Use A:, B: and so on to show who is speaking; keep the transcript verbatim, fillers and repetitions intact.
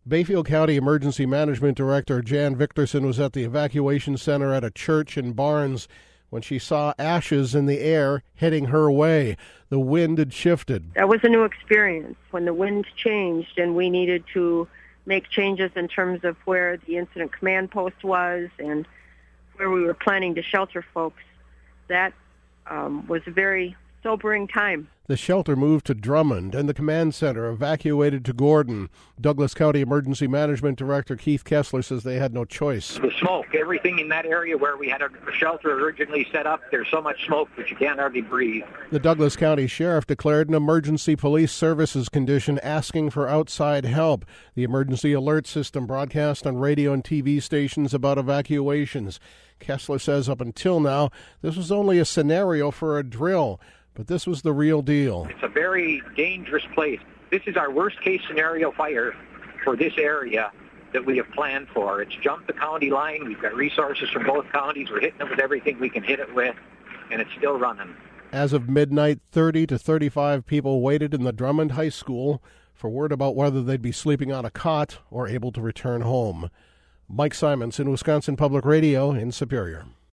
A: Bayfield County Emergency Management Director Jan Victorson was at the evacuation center at a church in Barnes when she saw ashes in the air heading her way. The wind had shifted.
B: That was a new experience when the wind changed and we needed to make changes in terms of where the incident command post was and where we were planning to shelter folks. That um, was a very sobering time.
A: The shelter moved to Drummond, and the command center evacuated to Gordon. Douglas County Emergency Management Director Keith Kessler says they had no choice.
C: The smoke, everything in that area where we had a shelter originally set up, there's so much smoke that you can't hardly breathe.
A: The Douglas County Sheriff declared an emergency police services condition asking for outside help. The emergency alert system broadcast on radio and T V stations about evacuations. Kessler says up until now, this was only a scenario for a drill. But this was the real deal.
C: It's a very dangerous place. This is our worst-case scenario fire for this area that we have planned for. It's jumped the county line. We've got resources from both counties. We're hitting it with everything we can hit it with, and it's still running.
A: As of midnight, thirty to thirty-five people waited in the Drummond High School for word about whether they'd be sleeping on a cot or able to return home. Mike Simonson, Wisconsin Public Radio in Superior.